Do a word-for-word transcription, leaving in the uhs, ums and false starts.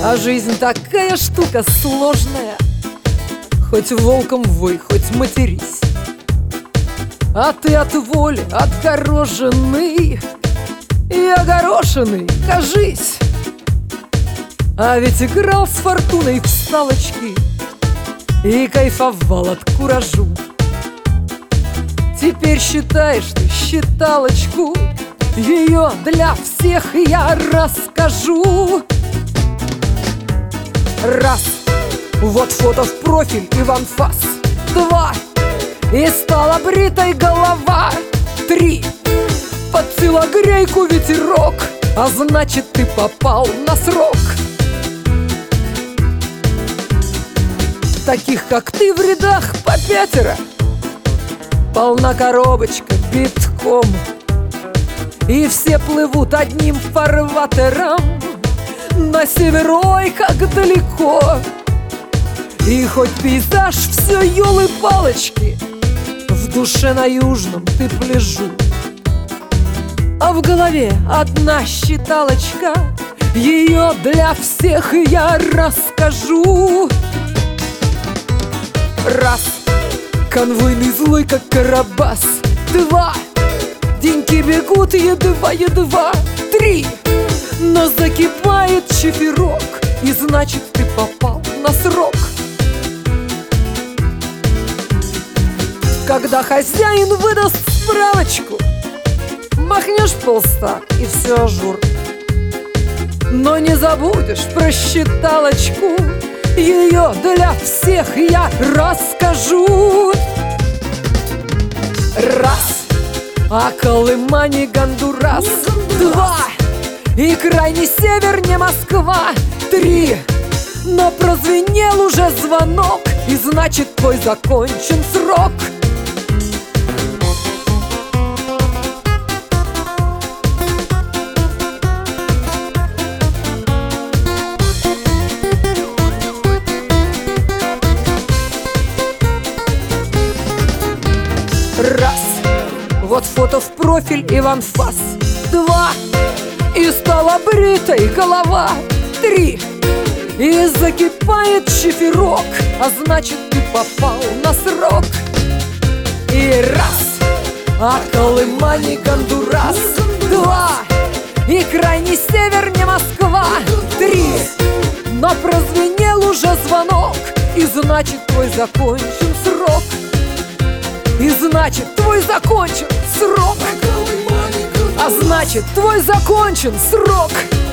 А жизнь такая штука сложная. Хоть волком вой, хоть матерись. А ты от воли отгороженный и огорошенный, кажись. А ведь играл с фортуной в салочки и кайфовал от куражу. Теперь считаешь ты считалочку, ее для всех я расскажу. Раз, вот фото в профиль и в анфас. Два, и стала бритой голова. Три, под телогрейку ветерок, а значит ты попал на срок. Таких как ты в рядах по пятеро, полна коробочка битком, и все плывут одним фарватером на север, ой, как далеко. И хоть пейзаж все ёлы-палочки, в душе на южном ты пляжу. А в голове одна считалочка, ее для всех я расскажу. Раз, конвойный злой, как Карабас. Два, деньки бегут едва-едва. Три, но закипает чиферок, и значит ты попал на срок. Когда хозяин выдаст справочку, махнешь полста и все ажур. Но не забудешь про считалочку, ее для всех я расскажу. Раз, а Колыма не Гондурас. Два, и крайний север не Москва. Три, но прозвенел уже звонок, и значит твой закончен срок. Раз, вот фото в профиль и в анфас. Два, и стала бритой голова. Три, и закипает чиферок, а значит ты попал на срок. И раз, а Колыма не Гондурас. Два, и крайний север не Москва. Три, но прозвенел уже звонок, и значит твой закончен срок. И значит твой закончен срок. А значит твой закончен срок.